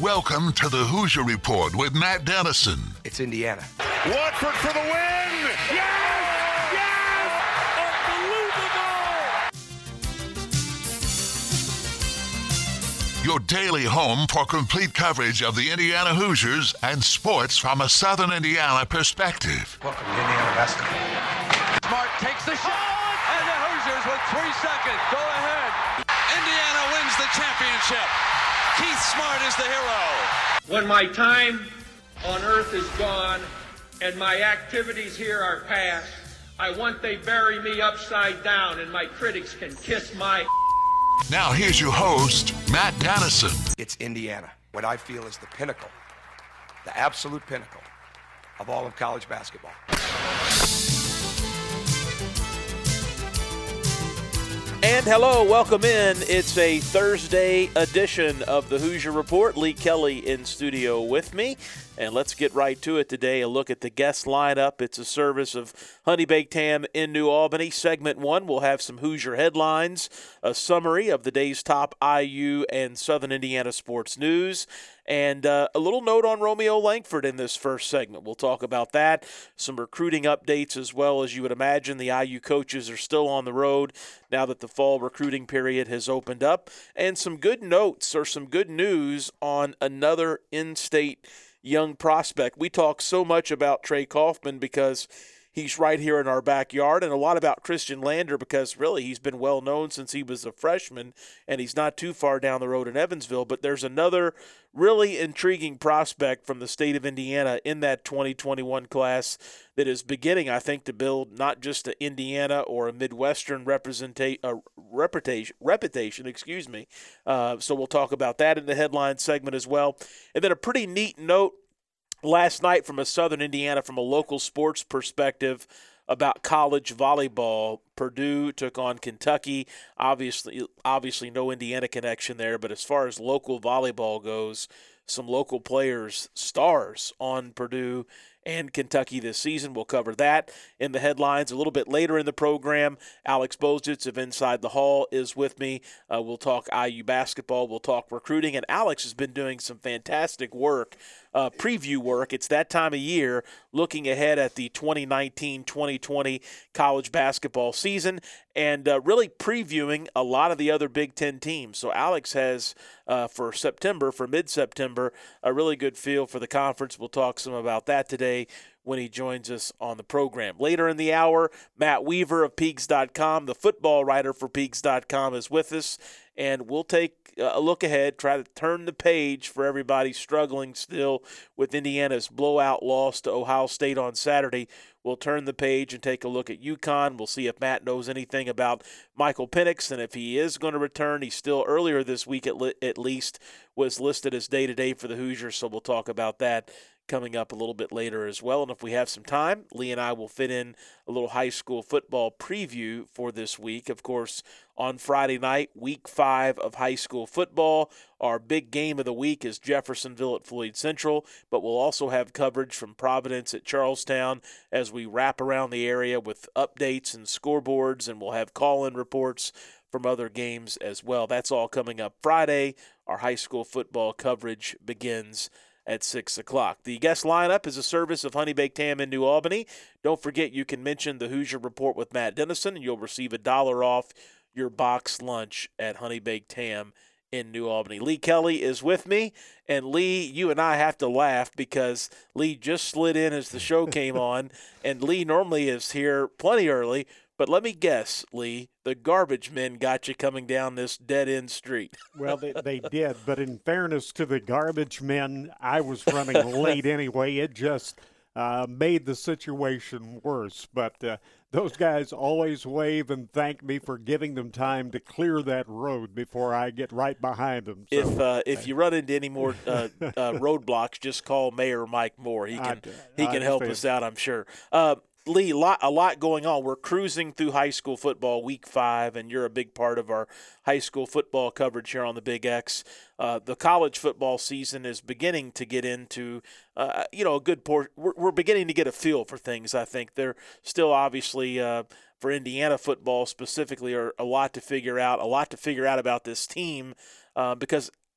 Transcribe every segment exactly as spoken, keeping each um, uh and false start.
Welcome to the Hoosier Report with Matt Dennison. It's Indiana. Watford for the win! Yes! Yes! Unbelievable! Your daily home for complete coverage of the Indiana Hoosiers and sports from a Southern Indiana perspective. Welcome to Indiana basketball. Smart takes the shot, and the Hoosiers with three seconds go ahead. Indiana wins the championship. Keith Smart is the hero. When my time on earth is gone and my activities here are past, I want they bury me upside down and my critics can kiss my... Now here's your host, Matt Dennison. It's Indiana, what I feel is the pinnacle, the absolute pinnacle of all of college basketball. And hello, welcome in. It's a Thursday edition of the Hoosier Report. Lee Kelly in studio with me. And let's get right to it today. A look at the guest lineup. It's a service of Honey Baked Ham in New Albany. Segment one, we'll have some Hoosier headlines, a summary of the day's top I U and Southern Indiana sports news, and uh, a little note on Romeo Langford in this first segment. We'll talk about that, some recruiting updates as well. As you would imagine, the I U coaches are still on the road now that the fall recruiting period has opened up, and some good notes or some good news on another in-state young prospect. We talk so much about Trey Kaufman because he's right here in our backyard, and a lot about Christian Lander because really he's been well known since he was a freshman, and he's not too far down the road in Evansville. But there's another really intriguing prospect from the state of Indiana in that twenty twenty-one class that is beginning, I think, to build not just an Indiana or a Midwestern representa- uh, reputation, reputation, excuse me. Uh, so we'll talk about that in the headline segment as well. And then a pretty neat note last night from a Southern Indiana, from a local sports perspective, about college volleyball. Purdue took on Kentucky. Obviously, obviously no Indiana connection there, but as far as local volleyball goes, some local players, stars on Purdue and Kentucky this season. We'll cover that in the headlines a little bit later in the program. Alex Bozich of Inside the Hall is with me. Uh, we'll talk I U basketball. We'll talk recruiting. And Alex has been doing some fantastic work, uh, preview work. It's that time of year, looking ahead at the twenty nineteen twenty twenty college basketball season and uh, really previewing a lot of the other Big Ten teams. So Alex has, uh, for September, for mid-September, a really good feel for the conference. We'll talk some about that today when he joins us on the program. Later in the hour, Matt Weaver of Peegs dot com, the football writer for Peegs dot com, is with us, and we'll take a look ahead, try to turn the page for everybody struggling still with Indiana's blowout loss to Ohio State on Saturday. We'll turn the page and take a look at UConn. We'll see if Matt knows anything about Michael Penix, and if he is going to return. He's still, earlier this week at, li- at least, was listed as day-to-day for the Hoosiers, so we'll talk about that coming up a little bit later as well. And if we have some time, Lee and I will fit in a little high school football preview for this week. Of course, on Friday night, week five of high school football. Our big game of the week is Jeffersonville at Floyd Central, but we'll also have coverage from Providence at Charlestown as we wrap around the area with updates and scoreboards, and we'll have call-in reports from other games as well. That's all coming up Friday. Our high school football coverage begins at six o'clock. The guest lineup is a service of Honey Baked Ham in New Albany. Don't forget you can mention the Hoosier Report with Matt Dennison, and you'll receive a dollar off your box lunch at Honey Baked Ham in New Albany. Lee Kelly is with me, and Lee, you and I have to laugh because Lee just slid in as the show came on, and Lee normally is here plenty early. But let me guess, Lee, the garbage men got you coming down this dead-end street. Well, they, they did, but in fairness to the garbage men, I was running late anyway. It just uh, made the situation worse. But uh, those guys always wave and thank me for giving them time to clear that road before I get right behind them. So, if uh, if you run into any more uh, uh, roadblocks, just call Mayor Mike Moore. He can I, he can I help us out, I'm sure. Uh, Lee, lot, a lot going on. We're cruising through high school football week five, and you're a big part of our high school football coverage here on the Big X. Uh, the college football season is beginning to get into, uh, you know, a good port. We're, we're beginning to get a feel for things, I think. They're still obviously, uh, for Indiana football specifically, are a lot to figure out, a lot to figure out about this team uh, because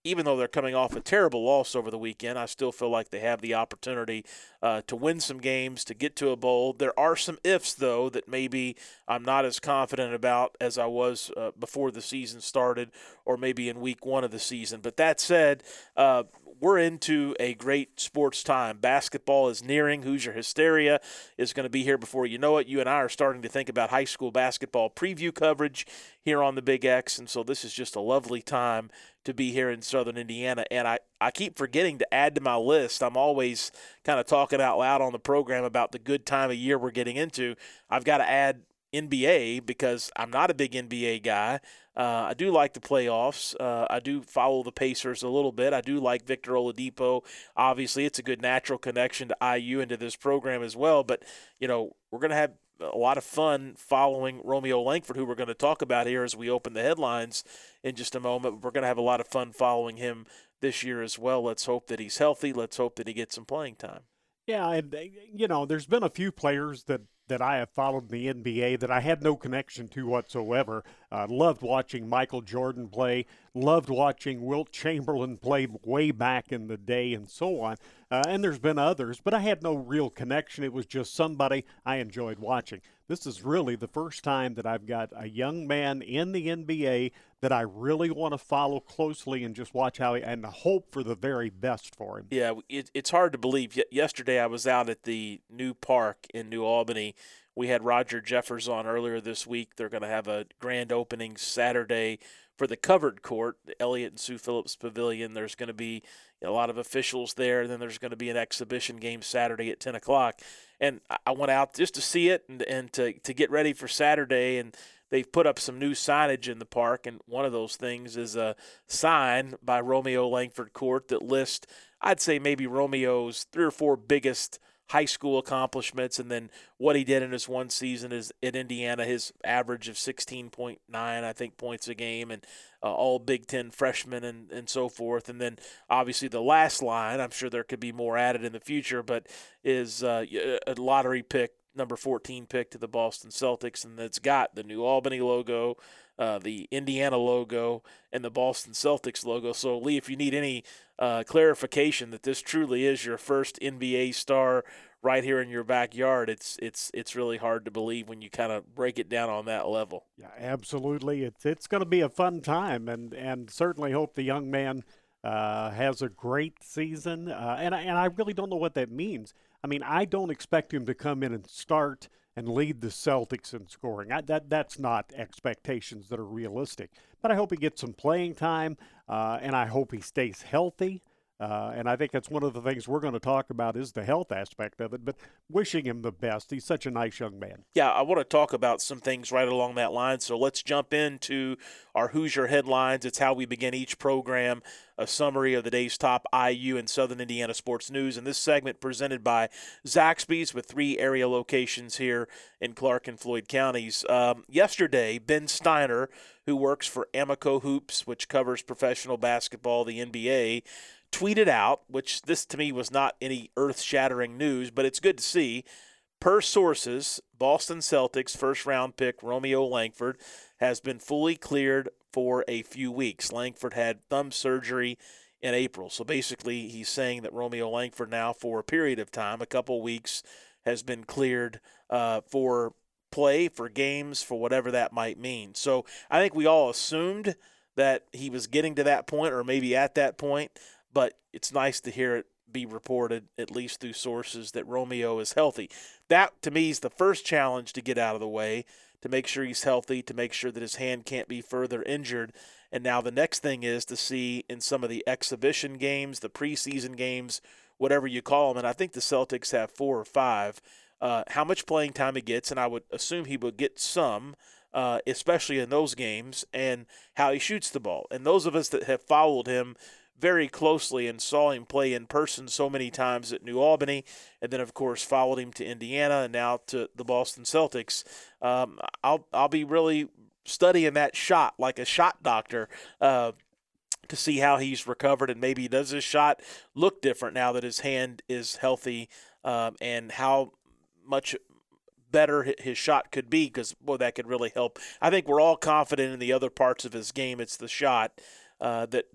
even though they're coming off a terrible loss over the weekend, I still feel like they have the opportunity uh, to win some games, to get to a bowl. There are some ifs, though, that maybe I'm not as confident about as I was uh, before the season started or maybe in week one of the season. But that said, uh, we're into a great sports time. Basketball is nearing. Hoosier Hysteria is going to be here before you know it. You and I are starting to think about high school basketball preview coverage here on the Big X, and so this is just a lovely time to be here in Southern Indiana. And I, I keep forgetting to add to my list. I'm always kind of talking out loud on the program about the good time of year we're getting into. I've got to add N B A because I'm not a big N B A guy. Uh, I do like the playoffs. Uh, I do follow the Pacers a little bit. I do like Victor Oladipo. Obviously, it's a good natural connection to I U and to this program as well. But, you know, we're going to have a lot of fun following Romeo Langford, who we're going to talk about here as we open the headlines in just a moment. We're going to have a lot of fun following him this year as well. Let's hope that he's healthy. Let's hope that he gets some playing time. Yeah, and, you know, there's been a few players that, that I have followed in the N B A that I had no connection to whatsoever. Uh, loved watching Michael Jordan play, loved watching Wilt Chamberlain play way back in the day and so on. Uh, and there's been others, but I had no real connection. It was just somebody I enjoyed watching. This is really the first time that I've got a young man in the N B A that I really want to follow closely and just watch how he, and hope for the very best for him. Yeah, it, it's hard to believe. Yesterday I was out at the new park in New Albany. We had Roger Jeffers on earlier this week. They're going to have a grand opening Saturday for the covered court, the Elliott and Sue Phillips Pavilion. There's going to be a lot of officials there, and then there's going to be an exhibition game Saturday at ten o'clock. And I went out just to see it and, and to, to get ready for Saturday, and they've put up some new signage in the park, and one of those things is a sign by Romeo Langford Court that lists, I'd say maybe Romeo's three or four biggest high school accomplishments, and then what he did in his one season is at Indiana, his average of sixteen point nine, I think, points a game, and uh, all Big Ten freshmen and, and so forth. And then obviously the last line, I'm sure there could be more added in the future, but is uh, a lottery pick, number fourteen pick to the Boston Celtics, and it's got the New Albany logo, uh, the Indiana logo, and the Boston Celtics logo. So, Lee, if you need any uh, clarification that this truly is your first N B A star right here in your backyard, it's it's it's really hard to believe when you kind of break it down on that level. Yeah, absolutely. It's it's going to be a fun time, and and certainly hope the young man uh, has a great season. Uh, and I, and I really don't know what that means. I mean, I don't expect him to come in and start and lead the Celtics in scoring. I, that that's not expectations that are realistic. But I hope he gets some playing time, uh, and I hope he stays healthy. Uh, and I think that's one of the things we're going to talk about is the health aspect of it, but wishing him the best. He's such a nice young man. Yeah, I want to talk about some things right along that line, so let's jump into our Hoosier headlines. It's how we begin each program, a summary of the day's top I U and Southern Indiana sports news. And this segment presented by Zaxby's with three area locations here in Clark and Floyd counties. Um, yesterday, Ben Steiner, who works for Amico Hoops, which covers professional basketball, the N B A, tweeted out, which this to me was not any earth-shattering news, but it's good to see. Per sources, Boston Celtics first-round pick Romeo Langford has been fully cleared for a few weeks. Langford had thumb surgery in April. So basically he's saying that Romeo Langford now for a period of time, a couple weeks, has been cleared uh, for play, for games, for whatever that might mean. So I think we all assumed that he was getting to that point or maybe at that point, but it's nice to hear it be reported, at least through sources, that Romeo is healthy. That, to me, is the first challenge to get out of the way, to make sure he's healthy, to make sure that his hand can't be further injured. And now the next thing is to see in some of the exhibition games, the preseason games, whatever you call them, and I think the Celtics have four or five, uh, how much playing time he gets, and I would assume he would get some, uh, especially in those games, and how he shoots the ball. And those of us that have followed him very closely and saw him play in person so many times at New Albany, and then of course followed him to Indiana and now to the Boston Celtics. Um, I'll I'll be really studying that shot like a shot doctor uh, to see how he's recovered, and maybe does his shot look different now that his hand is healthy, um, and how much better his shot could be, because boy, that could really help. I think we're all confident in the other parts of his game. It's the shot uh, that that.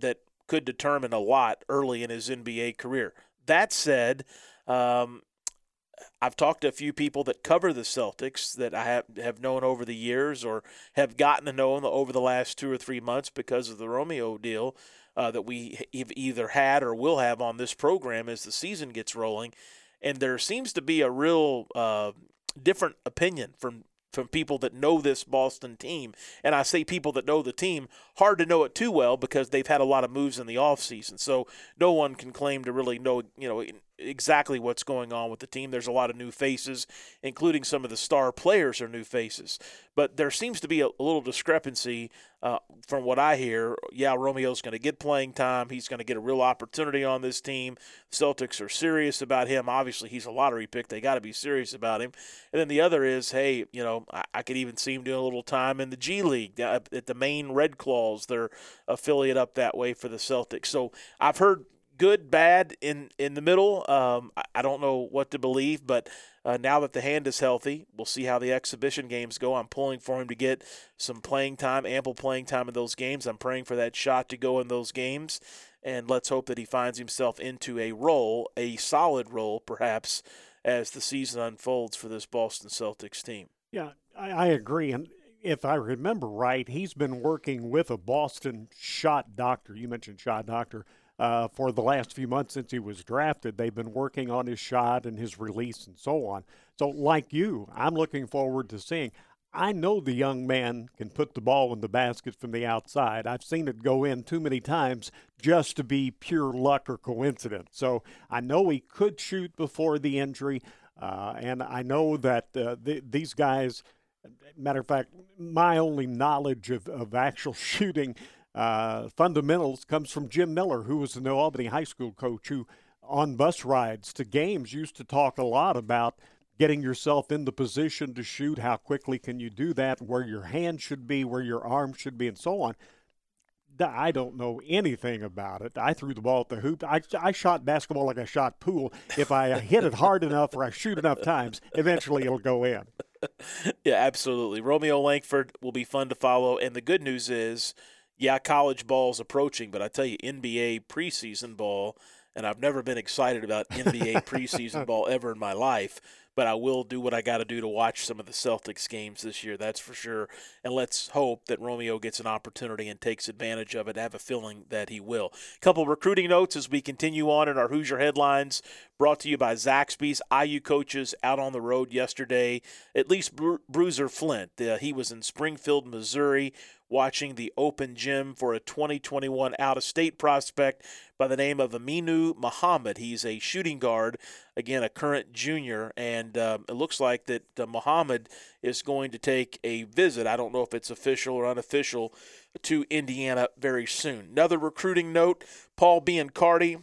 could determine a lot early in his N B A career. That said, um, I've talked to a few people that cover the Celtics that I have, have known over the years or have gotten to know over the last two or three months because of the Romeo deal uh, that we have either had or will have on this program as the season gets rolling. And there seems to be a real uh, different opinion from from people that know this Boston team. And I say people that know the team, hard to know it too well because they've had a lot of moves in the offseason. So no one can claim to really know, you know, exactly what's going on with the team. There's a lot of new faces, including some of the star players are new faces. But there seems to be a, a little discrepancy uh, from what I hear. Yeah, Romeo's going to get playing time. He's going to get a real opportunity on this team. Celtics are serious about him. Obviously, he's a lottery pick. They got to be serious about him. And then the other is, hey, you know, I, I could even see him doing a little time in the G League at the Maine Red Claws, their affiliate up that way for the Celtics. So I've heard good, bad, in, in the middle. Um, I, I don't know what to believe, but uh, now that the hand is healthy, we'll see how the exhibition games go. I'm pulling for him to get some playing time, ample playing time in those games. I'm praying for that shot to go in those games, and let's hope that he finds himself into a role, a solid role perhaps, as the season unfolds for this Boston Celtics team. Yeah, I, I agree. And if I remember right, he's been working with a Boston shot doctor. You mentioned shot doctor. Uh, for the last few months since he was drafted, they've been working on his shot and his release and so on. So like you, I'm looking forward to seeing. I know the young man can put the ball in the basket from the outside. I've seen it go in too many times just to be pure luck or coincidence. So I know he could shoot before the injury, uh, and I know that uh, th- these guys, matter of fact, my only knowledge of, of actual shooting Uh, fundamentals comes from Jim Miller, who was the New Albany high school coach, who on bus rides to games used to talk a lot about getting yourself in the position to shoot, how quickly can you do that, where your hand should be, where your arm should be, and so on. I don't know anything about it. I threw the ball at the hoop. I, I shot basketball like I shot pool. If I hit it hard enough or I shoot enough times, eventually it'll go in. Yeah, absolutely. Romeo Langford will be fun to follow, and the good news is, yeah, college ball is approaching, but I tell you, N B A preseason ball, and I've never been excited about N B A preseason ball ever in my life, but I will do what I got to do to watch some of the Celtics games this year, that's for sure. And let's hope that Romeo gets an opportunity and takes advantage of it. I have a feeling that he will. A couple recruiting notes as we continue on in our Hoosier Headlines, brought to you by Zaxby's. I U coaches out on the road yesterday, at least Bru- Bruiser Flint. Uh, he was in Springfield, Missouri, watching the open gym for a twenty twenty-one out-of-state prospect by the name of Aminu Muhammad. He's a shooting guard, again, a current junior, and um, it looks like that uh, Muhammad is going to take a visit. I don't know if it's official or unofficial, to Indiana very soon. Another recruiting note, Paul Biancardi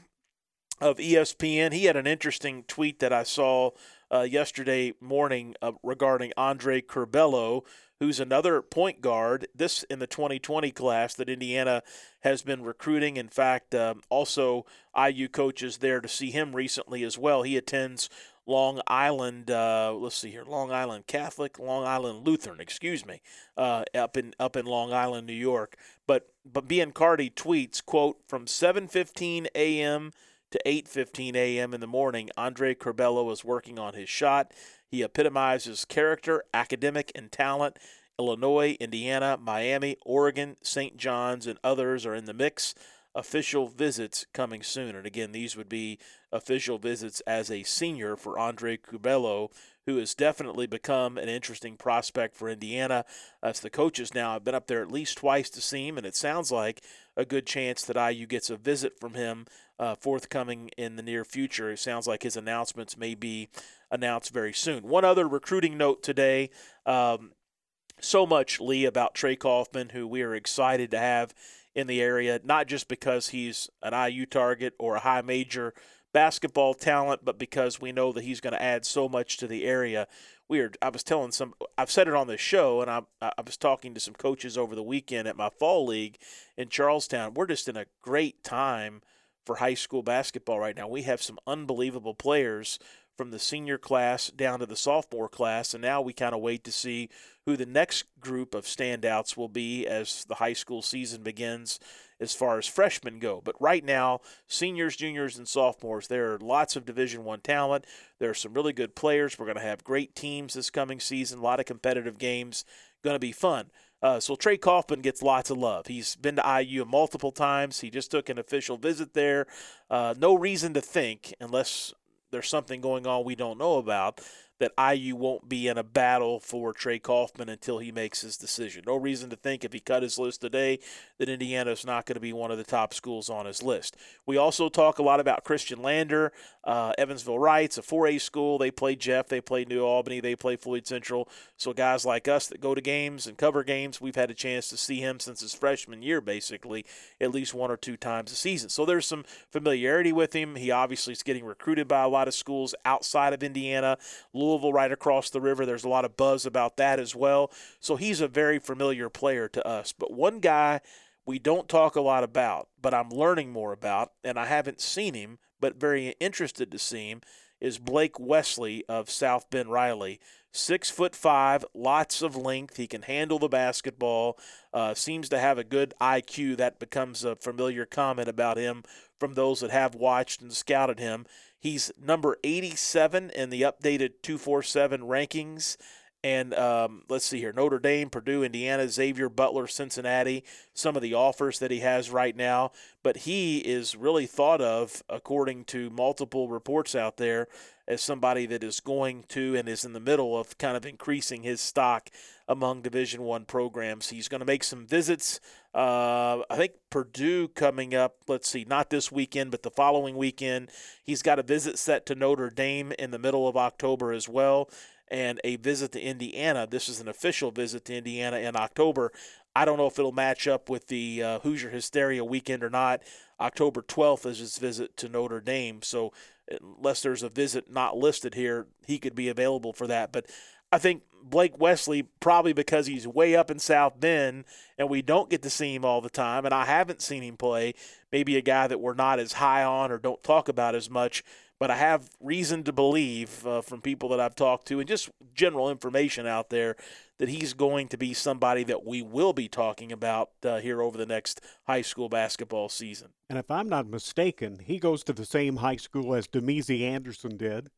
of E S P N, he had an interesting tweet that I saw uh, yesterday morning uh, regarding Andre Curbelo, who's another point guard, this in the twenty twenty class that Indiana has been recruiting. In fact, um, also I U coaches there to see him recently as well. He attends Long Island, uh, let's see here, Long Island Catholic, Long Island Lutheran, excuse me, uh, up in up in Long Island, New York. But but Biancardi tweets, quote, from seven fifteen a.m. to eight fifteen a.m. in the morning, Andre Curbelo is working on his shot. He epitomizes character, academic, and talent. Illinois, Indiana, Miami, Oregon, Saint John's, and others are in the mix. Official visits coming soon. And again, these would be official visits as a senior for Andre Curbelo, who has definitely become an interesting prospect for Indiana. As the coaches now have been up there at least twice to see him, and it sounds like a good chance that I U gets a visit from him uh, forthcoming in the near future. It sounds like his announcements may be announced very soon. One other recruiting note today, um, so much, Lee, about Trey Kaufman, who we are excited to have in the area, not just because he's an I U target or a high major basketball talent, but because we know that he's going to add so much to the area. We are, I was telling some, I've said it on this show, and I, I was talking to some coaches over the weekend at my fall league in Charlestown. We're just in a great time for high school basketball right now. We have some unbelievable players from the senior class down to the sophomore class, and now we kind of wait to see who the next group of standouts will be as the high school season begins as far as freshmen go. But right now, seniors, juniors, and sophomores, there are lots of Division One talent. There are some really good players. We're going to have great teams this coming season, a lot of competitive games. Going to be fun. Uh, so Trey Kaufman gets lots of love. He's been to I U multiple times. He just took an official visit there. Uh, no reason to think, unless there's something going on we don't know about, that I U won't be in a battle for Trey Kaufman until he makes his decision. No reason to think if he cut his list today that Indiana's not going to be one of the top schools on his list. We also talk a lot about Christian Lander, uh, Evansville Wrights, a four A school. They play Jeff, they play New Albany, they play Floyd Central. So guys like us that go to games and cover games, we've had a chance to see him since his freshman year, basically, at least one or two times a season. So there's some familiarity with him. He obviously is getting recruited by a lot of schools outside of Indiana. Louisville right across the river. There's a lot of buzz about that as well. So he's a very familiar player to us. But one guy we don't talk a lot about, but I'm learning more about, and I haven't seen him, but very interested to see him, is Blake Wesley of South Bend Riley. Six foot five, lots of length. He can handle the basketball. Uh, seems to have a good I Q. That becomes a familiar comment about him from those that have watched and scouted him. He's number eighty-seven in the updated two forty-seven rankings. And um, let's see here, Notre Dame, Purdue, Indiana, Xavier, Butler, Cincinnati, some of the offers that he has right now. But he is really thought of, according to multiple reports out there, as somebody that is going to and is in the middle of kind of increasing his stock among Division One programs. He's going to make some visits. Uh, I think Purdue coming up, let's see, not this weekend, but the following weekend. He's got a visit set to Notre Dame in the middle of October as well, and a visit to Indiana. This is an official visit to Indiana in October. I don't know if it'll match up with the uh, Hoosier Hysteria weekend or not. October twelfth is his visit to Notre Dame, so unless there's a visit not listed here, he could be available for that. But I think Blake Wesley, probably because he's way up in South Bend and we don't get to see him all the time, and I haven't seen him play, maybe a guy that we're not as high on or don't talk about as much, but I have reason to believe uh, from people that I've talked to and just general information out there that he's going to be somebody that we will be talking about uh, here over the next high school basketball season. And if I'm not mistaken, he goes to the same high school as Demezi Anderson did,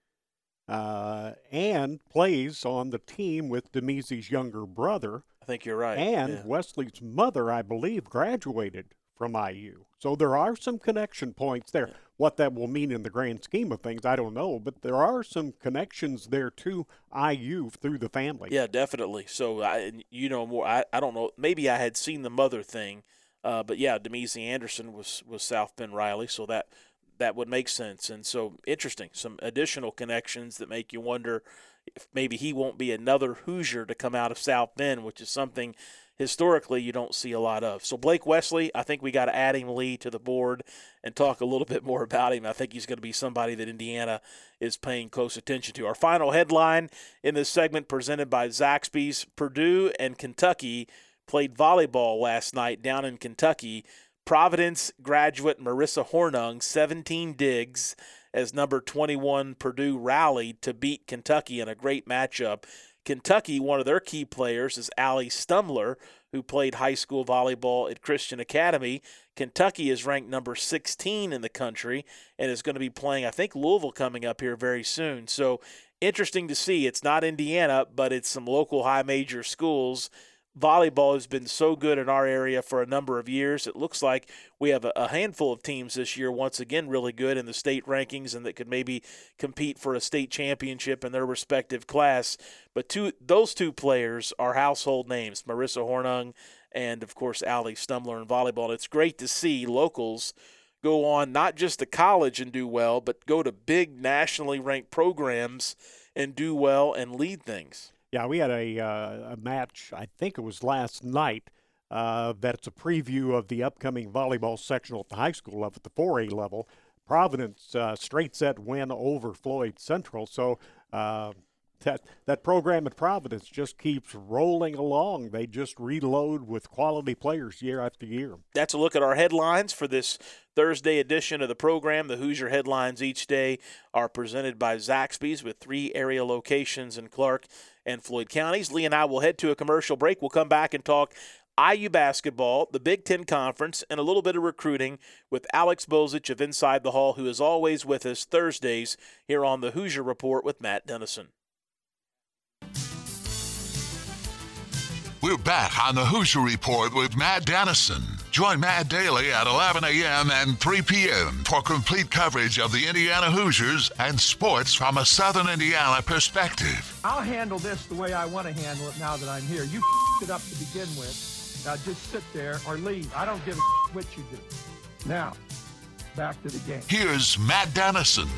uh, and plays on the team with Demezi's younger brother. I think you're right. And yeah. Wesley's mother, I believe, graduated from I U. So there are some connection points there. Yeah. What that will mean in the grand scheme of things, I don't know, but there are some connections there to I U through the family. Yeah, definitely. So, I, you know, more. I, I don't know. Maybe I had seen the mother thing, uh, but yeah, Demezi Anderson was, was South Bend Riley, so that that would make sense. And so, interesting. Some additional connections that make you wonder if maybe he won't be another Hoosier to come out of South Bend, which is something historically you don't see a lot of. So Blake Wesley, I think we got to add him, Lee, to the board and talk a little bit more about him. I think he's going to be somebody that Indiana is paying close attention to. Our final headline in this segment presented by Zaxby's. Purdue and Kentucky played volleyball last night down in Kentucky. Providence graduate Marissa Hornung, seventeen digs, as number twenty-one Purdue rallied to beat Kentucky in a great matchup. Kentucky, one of their key players is Allie Stumler, who played high school volleyball at Christian Academy. Kentucky is ranked number sixteen in the country and is going to be playing, I think, Louisville coming up here very soon. So interesting to see. It's not Indiana, but it's some local high major schools. Volleyball has been so good in our area for a number of years. It looks like we have a handful of teams this year, once again, really good in the state rankings and that could maybe compete for a state championship in their respective class. But two, those two players are household names, Marissa Hornung and, of course, Allie Stumler in volleyball. And it's great to see locals go on not just to college and do well, but go to big nationally ranked programs and do well and lead things. Yeah, we had a, uh, a match, I think it was last night, uh, that's a preview of the upcoming volleyball sectional at the high school level, at the four A level. Providence uh, straight set win over Floyd Central. So uh, that that program at Providence just keeps rolling along. They just reload with quality players year after year. That's a look at our headlines for this Thursday edition of the program. The Hoosier headlines each day are presented by Zaxby's with three area locations in Clark and Floyd counties. Lee and I will head to a commercial break. We'll come back and talk I U basketball, the Big Ten Conference, and a little bit of recruiting with Alex Bozich of Inside the Hall, who is always with us Thursdays here on the Hoosier Report with Matt Dennison. We're back on the Hoosier Report with Matt Dennison. Join Matt daily at eleven a.m. and three p.m. for complete coverage of the Indiana Hoosiers and sports from a Southern Indiana perspective. I'll handle this the way I want to handle it now that I'm here. You it up to begin with. Now just sit there or leave. I don't give a what you do. Now, back to the game. Here's Matt Dennison.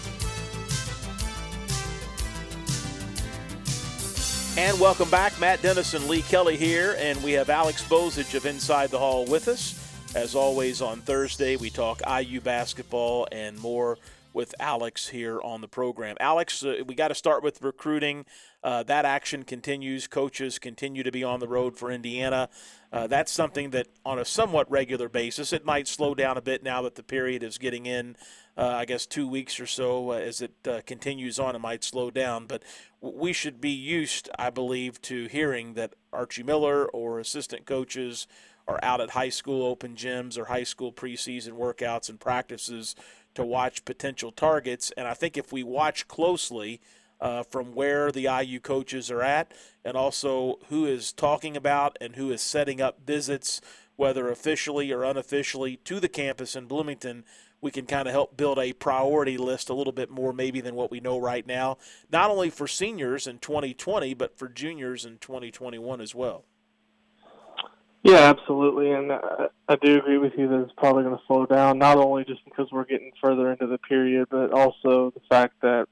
And welcome back. Matt Dennison, Lee Kelly here, and we have Alex Bozich of Inside the Hall with us. As always, on Thursday, we talk I U basketball and more with Alex here on the program. Alex, uh, we got to start with recruiting. Uh, that action continues. Coaches continue to be on the road for Indiana. Uh, that's something that on a somewhat regular basis, it might slow down a bit now that the period is getting in, uh, I guess, two weeks or so. Uh, as it uh, continues on, it might slow down. But we should be used, I believe, to hearing that Archie Miller or assistant coaches are out at high school open gyms or high school preseason workouts and practices to watch potential targets. And I think if we watch closely uh, from where the I U coaches are at and also who is talking about and who is setting up visits, whether officially or unofficially, to the campus in Bloomington, we can kind of help build a priority list a little bit more maybe than what we know right now, not only for seniors in twenty twenty, but for juniors in twenty twenty-one as well. Yeah, absolutely, and uh, I do agree with you that it's probably going to slow down, not only just because we're getting further into the period, but also the fact that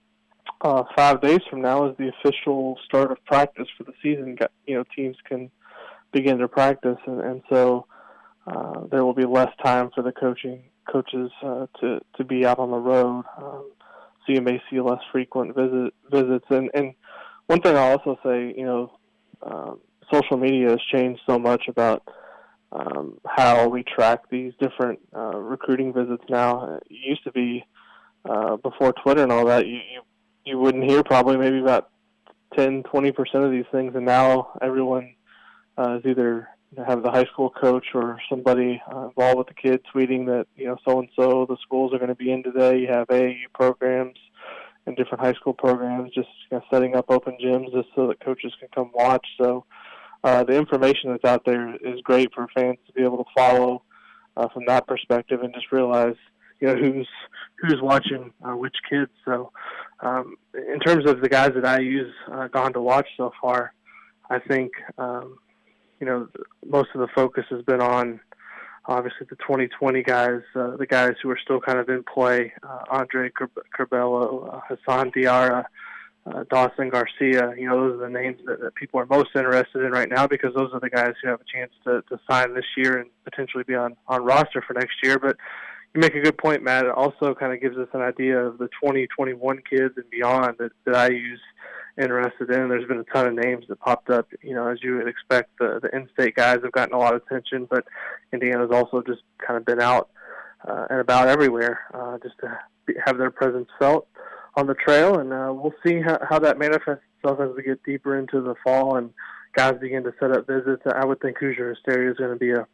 uh, five days from now is the official start of practice for the season. You know, teams can begin to practice, and, and so uh, there will be less time for the coaching coaches uh, to, to be out on the road, um, so you may see less frequent visit, visits. And, and one thing I'll also say, you know, um, social media has changed so much about um, how we track these different uh, recruiting visits now. It used to be uh, before Twitter and all that, you, you you wouldn't hear probably maybe about ten, twenty percent of these things, and now everyone uh, is either have the high school coach or somebody uh, involved with the kid tweeting that, you know, so-and-so, the schools are going to be in today. You have A A U programs and different high school programs just you know, setting up open gyms just so that coaches can come watch. So uh, the information that's out there is great for fans to be able to follow uh, from that perspective and just realize, you know, who's who's watching uh, which kids. So um, in terms of the guys that I use uh, gone to watch so far, I think, um, you know, most of the focus has been on obviously the twenty twenty guys, uh, the guys who are still kind of in play, uh, Andre Curbelo, uh, Hassan Diarra, uh, Dawson Garcia. You know, those are the names that, that people are most interested in right now because those are the guys who have a chance to, to sign this year and potentially be on, on roster for next year. But you make a good point, Matt. It also kind of gives us an idea of the twenty twenty-one kids and beyond that, that I use interested in. There's been a ton of names that popped up, you know, as you would expect. The, the in-state guys have gotten a lot of attention, but Indiana's also just kind of been out uh, and about everywhere uh, just to be, have their presence felt on the trail, and uh, we'll see how, how that manifests itself as we get deeper into the fall and guys begin to set up visits. I would think Hoosier Hysteria is going to be a,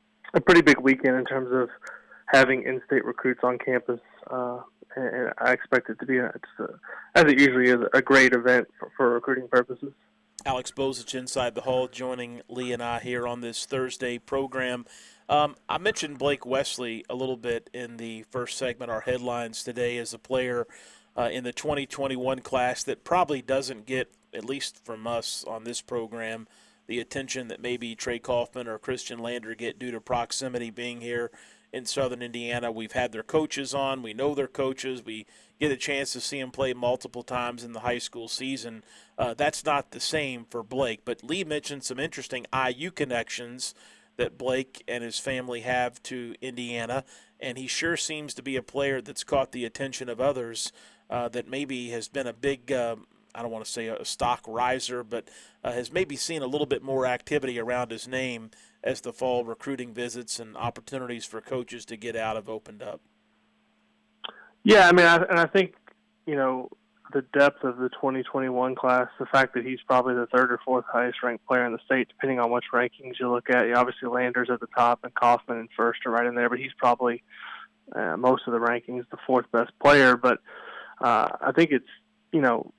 a pretty big weekend in terms of having in-state recruits on campus, uh, and I expect it to be, a, a, as it usually is, a great event for, for recruiting purposes. Alex Bozich Inside the Hall joining Lee and I here on this Thursday program. Um, I mentioned Blake Wesley a little bit in the first segment, our headlines today, as a player uh, in the twenty twenty-one class that probably doesn't get, at least from us on this program, the attention that maybe Trey Kaufman or Christian Lander get due to proximity being here in Southern Indiana. We've had their coaches on. We know their coaches. We get a chance to see them play multiple times in the high school season. Uh, that's not the same for Blake. But Lee mentioned some interesting I U connections that Blake and his family have to Indiana, and he sure seems to be a player that's caught the attention of others uh, that maybe has been a big uh, I don't want to say a stock riser, but uh, has maybe seen a little bit more activity around his name as the fall recruiting visits and opportunities for coaches to get out have opened up. Yeah, I mean, I, and I think, you know, the depth of the twenty twenty-one class, the fact that he's probably the third or fourth highest ranked player in the state, depending on which rankings you look at. You know, obviously, Landers at the top and Kaufman in first are right in there, but he's probably uh, most of the rankings the fourth best player. But uh, I think it's, you know,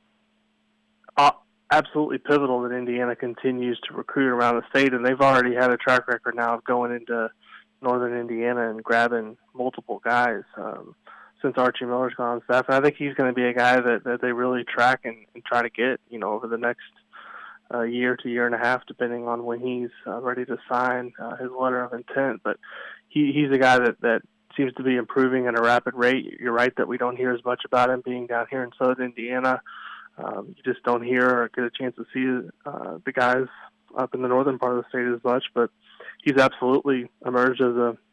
uh, absolutely pivotal that Indiana continues to recruit around the state, and they've already had a track record now of going into northern Indiana and grabbing multiple guys um, since Archie Miller's gone on staff. And I think he's going to be a guy that, that they really track and, and try to get, you know, over the next uh, year to year and a half, depending on when he's uh, ready to sign uh, his letter of intent. But he, he's a guy that, that seems to be improving at a rapid rate. You're right that we don't hear as much about him being down here in southern Indiana. Um, you just don't hear or get a chance to see uh, the guys up in the northern part of the state as much. But he's absolutely emerged as a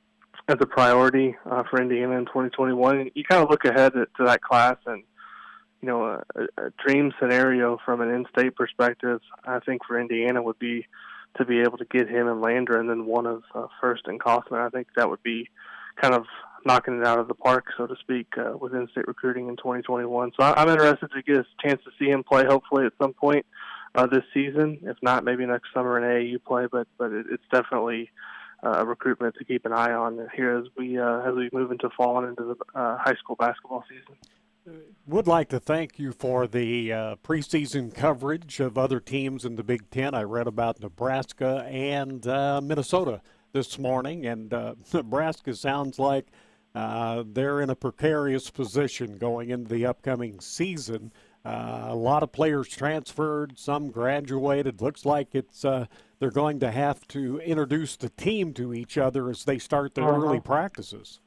as a priority uh, for Indiana in twenty twenty-one. And you kind of look ahead to that class, and you know, a, a dream scenario from an in-state perspective, I think for Indiana would be to be able to get him and Lander, and then one of uh, First and Kaufman. I think that would be kind of knocking it out of the park, so to speak, uh, with in-state recruiting in twenty twenty-one. So I'm interested to get a chance to see him play, hopefully at some point uh, this season. If not, maybe next summer in A A U play. But but it, it's definitely uh, a recruitment to keep an eye on here as we uh, as we move into fall and into the uh, high school basketball season. Would like to thank you for the uh, preseason coverage of other teams in the Big Ten. I read about Nebraska and uh, Minnesota this morning, and uh, Nebraska sounds like uh, they're in a precarious position going into the upcoming season. Uh, a lot of players transferred, some graduated. Looks like it's uh, they're going to have to introduce the team to each other as they start their uh-huh. early practices.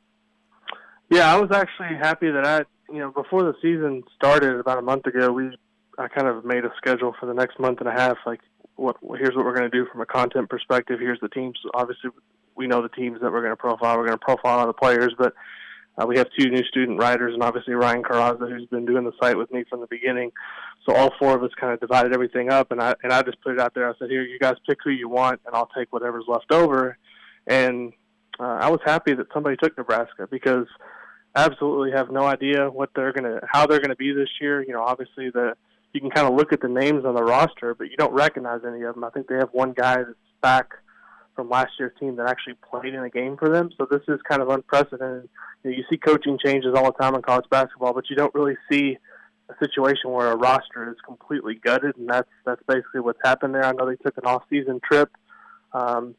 Yeah, I was actually happy that I, you know, before the season started about a month ago, we I kind of made a schedule for the next month and a half. Like, what here's what we're going to do from a content perspective. Here's the teams. Obviously, we know the teams that we're going to profile. We're going to profile all the players, but uh, we have two new student writers, and obviously Ryan Carrazza, who's been doing the site with me from the beginning. So all four of us kind of divided everything up, and I and I just put it out there. I said, here, you guys pick who you want, and I'll take whatever's left over. And uh, I was happy that somebody took Nebraska, because I absolutely have no idea what they're gonna, how they're gonna be this year. You know, obviously the you can kind of look at the names on the roster, but you don't recognize any of them. I think they have one guy that's back from last year's team that actually played in a game for them. So this is kind of unprecedented. You know, you see coaching changes all the time in college basketball, but you don't really see a situation where a roster is completely gutted, and that's that's basically what's happened there. I know they took an off-season trip. Um,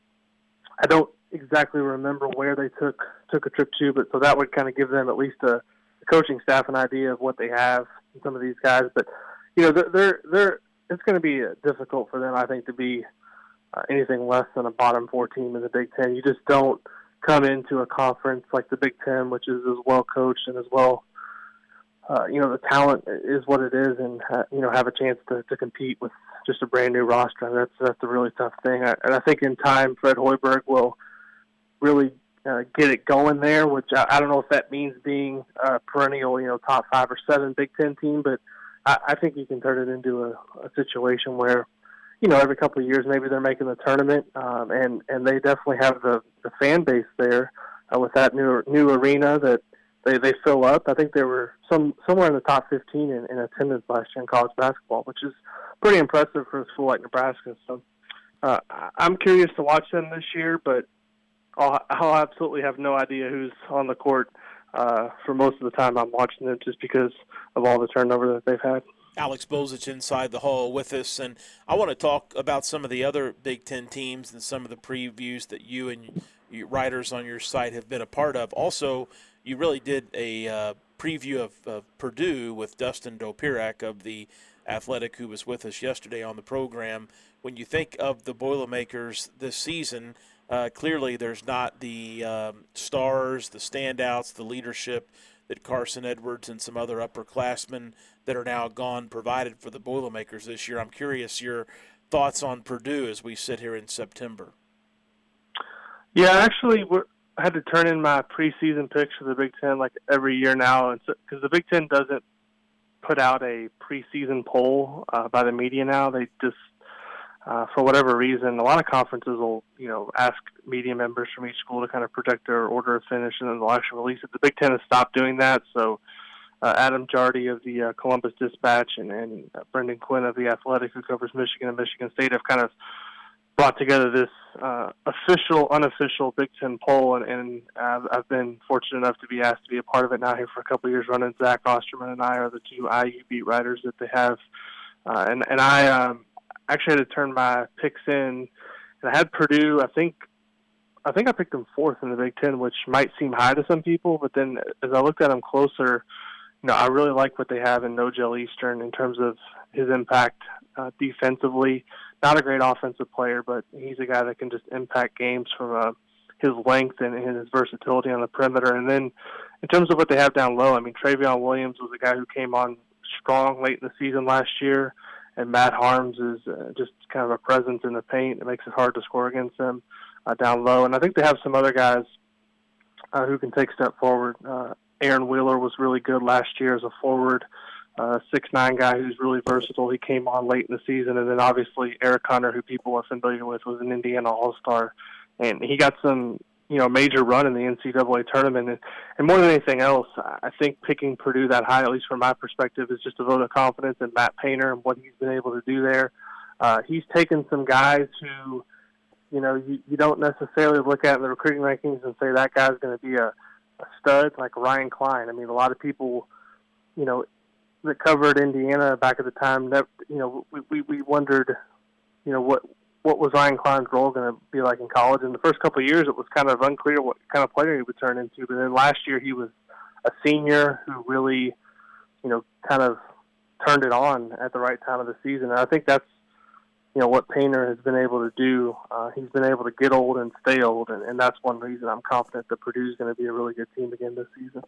I don't exactly remember where they took took a trip to, but so that would kind of give them at least a, a coaching staff an idea of what they have in some of these guys. But you know, they're they're, they're it's going to be difficult for them, I think, to be uh, anything less than a bottom four team in the Big Ten. You just don't come into a conference like the Big Ten, which is as well coached and as well, uh, you know, the talent is what it is, and uh, you know, have a chance to, to compete with just a brand new roster. And that's that's a really tough thing. I, and I think in time, Fred Hoiberg will really uh, get it going there, which I, I don't know if that means being a perennial, you know, top five or seven Big Ten team, but I, I think you can turn it into a, a situation where, you know, every couple of years maybe they're making the tournament, um, and, and they definitely have the, the fan base there uh, with that new new arena that they, they fill up. I think they were some somewhere in the top fifteen in, in attendance last year in college basketball, which is pretty impressive for a school like Nebraska. So uh, I'm curious to watch them this year, but I'll, I'll absolutely have no idea who's on the court uh, for most of the time I'm watching them, just because of all the turnover that they've had. Alex Bozich inside the hall with us, and I want to talk about some of the other Big Ten teams and some of the previews that you and you writers on your site have been a part of. Also, you really did a uh, preview of, of Purdue with Dustin Dopirak of The Athletic, who was with us yesterday on the program. When you think of the Boilermakers this season, uh, clearly there's not the um, stars, the standouts, the leadership that Carson Edwards and some other upperclassmen that are now gone provided for the Boilermakers this year. I'm curious your thoughts on Purdue as we sit here in September. Yeah, actually, we're, I had to turn in my preseason picks for the Big Ten like every year now, and because so, the Big Ten doesn't put out a preseason poll uh, by the media now. They just, uh, for whatever reason, a lot of conferences will, you know, ask media members from each school to kind of project their order of finish, and then they'll actually release it. The Big Ten has stopped doing that, so uh, Adam Jardy of the uh, Columbus Dispatch and, and uh, Brendan Quinn of The Athletic, who covers Michigan and Michigan State, have kind of brought together this uh, official, unofficial Big Ten poll, and, and uh, I've been fortunate enough to be asked to be a part of it now here for a couple of years running. Zach Osterman and I are the two I U beat writers that they have, uh, and, and I um, actually had to turn my picks in, and I had Purdue, I think, I think I picked them fourth in the Big Ten, which might seem high to some people, but then as I looked at them closer, you know, I really like what they have in Nojel Eastern in terms of his impact uh, defensively. Not a great offensive player, but he's a guy that can just impact games from uh, his length and, and his versatility on the perimeter. And then in terms of what they have down low, I mean, Travion Williams was a guy who came on strong late in the season last year, and Matt Harms is uh, just kind of a presence in the paint. It makes it hard to score against them uh, down low. And I think they have some other guys uh, who can take a step forward. Uh, Aaron Wheeler was really good last year as a forward. Uh, six nine guy who's really versatile. He came on late in the season. And then obviously Eric Hunter, who people are familiar with, was an Indiana All-Star. And he got some, you know, major run in the N C double A tournament. And, and more than anything else, I think picking Purdue that high, at least from my perspective, is just a vote of confidence in Matt Painter and what he's been able to do there. Uh, he's taken some guys who, you know, you, you don't necessarily look at in the recruiting rankings and say that guy's going to be a, a stud, like Ryan Klein. I mean, a lot of people, you know, that covered Indiana back at the time, that, you know, we, we, we wondered, you know, what what was Ryan Klein's role going to be like in college. In the first couple of years, it was kind of unclear what kind of player he would turn into. But then last year, he was a senior who really, you know, kind of turned it on at the right time of the season. And I think that's, you know, what Painter has been able to do. Uh, he's been able to get old and stay old, and, and that's one reason I'm confident that Purdue's going to be a really good team again this season.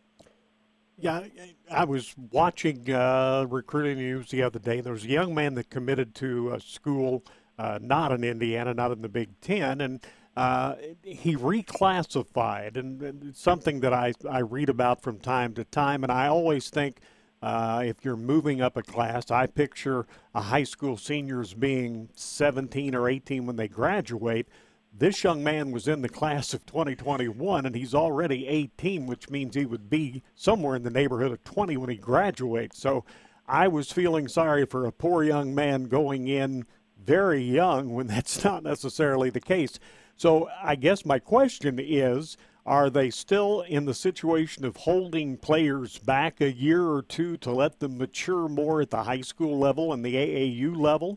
Yeah, I was watching uh, recruiting news the other day. There was a young man that committed to a school uh, not in Indiana, not in the Big Ten, and uh, he reclassified, and it's something that I, I read about from time to time, and I always think uh, if you're moving up a class, I picture a high school seniors being seventeen or eighteen when they graduate. This young man was in the class of twenty twenty-one, and he's already eighteen, which means he would be somewhere in the neighborhood of twenty when he graduates. So I was feeling sorry for a poor young man going in very young when that's not necessarily the case. So I guess my question is, are they still in the situation of holding players back a year or two to let them mature more at the high school level and the A A U level?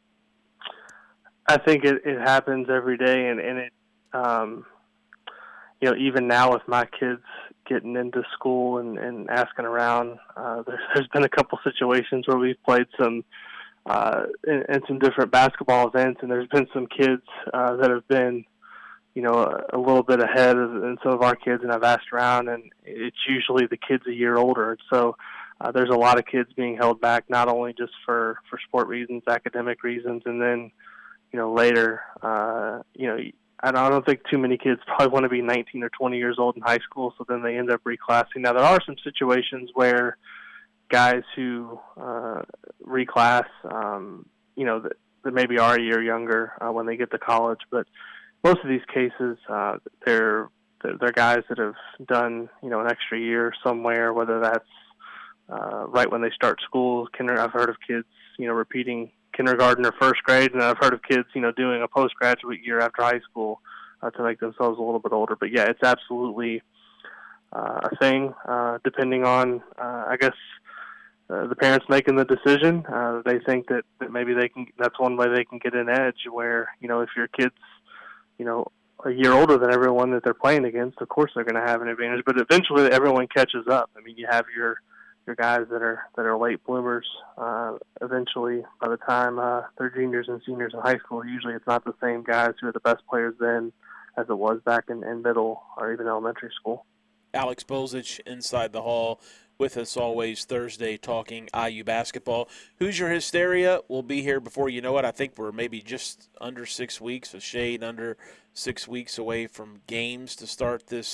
I think it, it happens every day, and, and it, um, you know, even now with my kids getting into school and, and asking around, uh, there's, there's been a couple situations where we've played some, uh, in, in some different basketball events, and there's been some kids uh, that have been, you know, a, a little bit ahead of than some of our kids, and I've asked around, and it's usually the kids a year older, and so uh, there's a lot of kids being held back, not only just for, for sport reasons, academic reasons, and then, you know, later, uh, you know, I don't, I don't think too many kids probably want to be nineteen or twenty years old in high school, so then they end up reclassing. Now, there are some situations where guys who uh, reclass, um, you know, that, that maybe are a year younger uh, when they get to college, but most of these cases, uh, they're, they're guys that have done, you know, an extra year somewhere, whether that's uh, right when they start school. I've heard of kids, you know, repeating kindergarten or first grade, and I've heard of kids, you know, doing a postgraduate year after high school uh, to make themselves a little bit older. But yeah, it's absolutely uh, a thing, uh, depending on, uh, I guess, uh, the parents making the decision. Uh, they think that, that maybe they can, that's one way they can get an edge where, you know, if your kid's, you know, a year older than everyone that they're playing against, of course they're going to have an advantage, but eventually everyone catches up. I mean, you have your, your guys that are that are late bloomers. Uh, eventually, by the time uh, they're juniors and seniors in high school, usually it's not the same guys who are the best players then as it was back in, in middle or even elementary school. Alex Bozich inside the hall with us always Thursday talking I U basketball. Hoosier Hysteria will be here before you know it. I think we're maybe just under six weeks, a shade under six weeks away from games to start this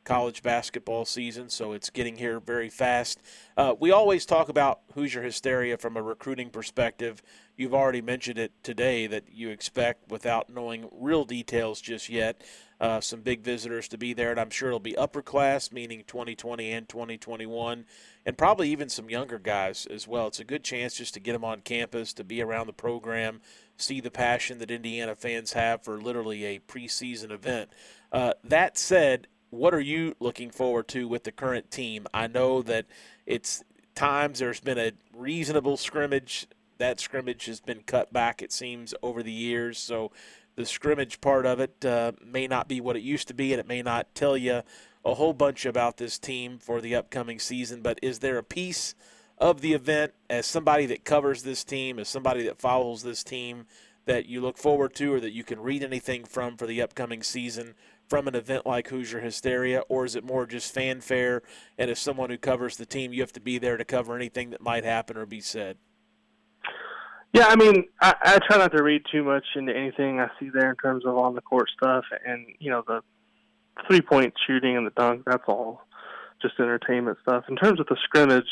college basketball season, so it's getting here very fast. Uh, we always talk about Hoosier hysteria from a recruiting perspective. You've already mentioned it today that you expect, without knowing real details just yet, uh, some big visitors to be there, and I'm sure it'll be upper class, meaning twenty twenty and twenty twenty-one, and probably even some younger guys as well. It's a good chance just to get them on campus, to be around the program, see the passion that Indiana fans have for literally a preseason event. Uh, that said, what are you looking forward to with the current team? I know that it's times there's been a reasonable scrimmage. That scrimmage has been cut back, it seems, over the years. So the scrimmage part of it uh, may not be what it used to be, and it may not tell you a whole bunch about this team for the upcoming season. But is there a piece of the event, as somebody that covers this team, as somebody that follows this team, that you look forward to or that you can read anything from for the upcoming season from an event like Hoosier Hysteria, or is it more just fanfare, and as someone who covers the team, you have to be there to cover anything that might happen or be said? Yeah, I mean, I, I try not to read too much into anything I see there in terms of on-the-court stuff, and, you know, the three-point shooting and the dunk, that's all just entertainment stuff. In terms of the scrimmage,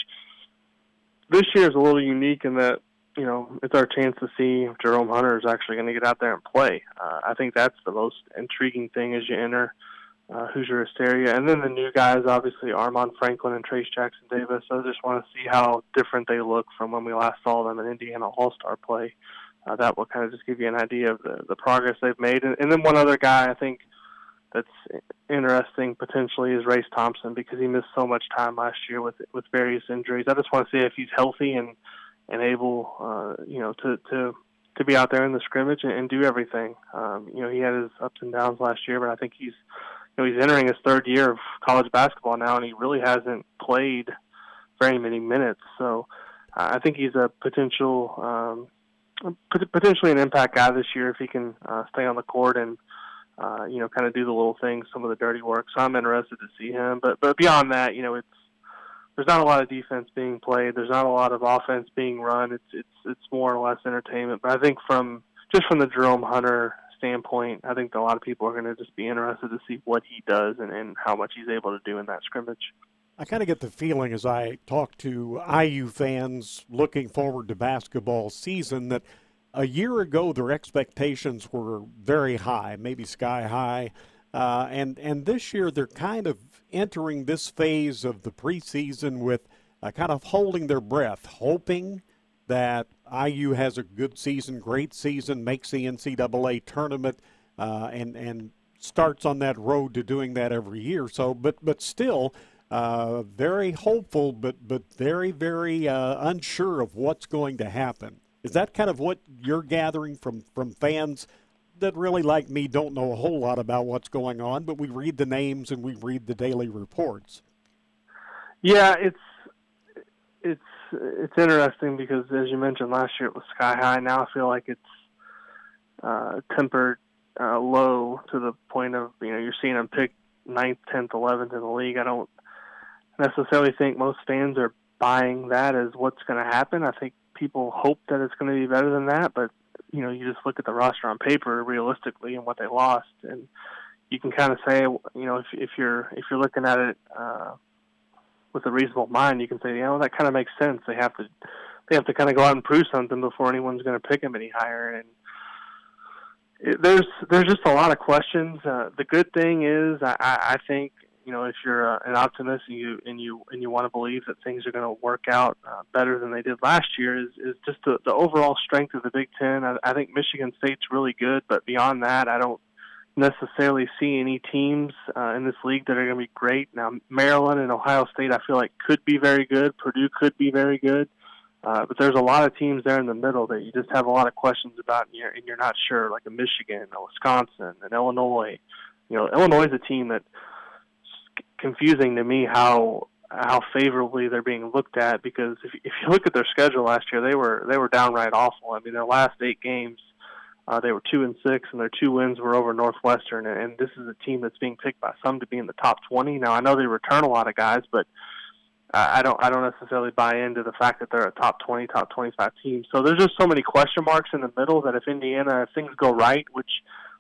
this year is a little unique in that, you know, it's our chance to see if Jerome Hunter is actually going to get out there and play. Uh, I think that's the most intriguing thing as you enter uh, Hoosier Hysteria. And then the new guys, obviously, Armand Franklin and Trace Jackson Davis. I just want to see how different they look from when we last saw them in Indiana All-Star play. Uh, that will kind of just give you an idea of the, the progress they've made. And, and then one other guy I think that's interesting potentially is Race Thompson, because he missed so much time last year with with various injuries. I just want to see if he's healthy and and able, uh, you know, to, to to be out there in the scrimmage and, and do everything. Um, you know, he had his ups and downs last year, but I think he's, you know, he's entering his third year of college basketball now, and he really hasn't played very many minutes. So uh, I think he's a potential, um, potentially an impact guy this year if he can uh, stay on the court and, uh, you know, kind of do the little things, some of the dirty work. So I'm interested to see him. But but beyond that, you know, it's, there's not a lot of defense being played. There's not a lot of offense being run. It's it's it's more or less entertainment. But I think from just from the Jerome Hunter standpoint, I think a lot of people are going to just be interested to see what he does and, and how much he's able to do in that scrimmage. I kind of get the feeling as I talk to I U fans looking forward to basketball season that a year ago their expectations were very high, maybe sky high. Uh, and, and this year they're kind of entering this phase of the preseason with uh, kind of holding their breath, hoping that I U has a good season, great season, makes the N C double A tournament, uh, and, and starts on that road to doing that every year. So, but, but still uh, very hopeful, but, but very, very uh, unsure of what's going to happen. Is that kind of what you're gathering from, from fans that really, like me, don't know a whole lot about what's going on, but we read the names and we read the daily reports? Yeah, it's it's it's interesting because, as you mentioned, last year it was sky high. Now I feel like it's uh, tempered uh, low to the point of, you know, you're seeing them pick ninth, tenth, eleventh in the league. I don't necessarily think most fans are buying that as what's going to happen. I think people hope that it's going to be better than that, but you know, you just look at the roster on paper realistically and what they lost, and you can kind of say, you know, if if you're if you're looking at it uh, with a reasonable mind, you can say, you know, that kind of makes sense. They have to they have to kind of go out and prove something before anyone's going to pick them any higher. And it, there's there's just a lot of questions. Uh, the good thing is, I, I think, you know, if you're uh, an optimist and you and you and you want to believe that things are going to work out uh, better than they did last year, is, is just the, the overall strength of the Big Ten. I, I think Michigan State's really good, but beyond that, I don't necessarily see any teams uh, in this league that are going to be great. Now, Maryland and Ohio State, I feel like could be very good. Purdue could be very good, uh, but there's a lot of teams there in the middle that you just have a lot of questions about, and you're, and you're not sure, like a Michigan, a Wisconsin, and Illinois. You know, Illinois is a team that confusing to me how how favorably they're being looked at, because if if you look at their schedule last year, they were they were downright awful. I mean, their last eight games, uh, they were two and six, and their two wins were over Northwestern. And, and this is a team that's being picked by some to be in the top twenty. Now, I know they return a lot of guys, but I don't I don't necessarily buy into the fact that they're a top twenty, top twenty-five team. So there's just so many question marks in the middle that if Indiana, if things go right, which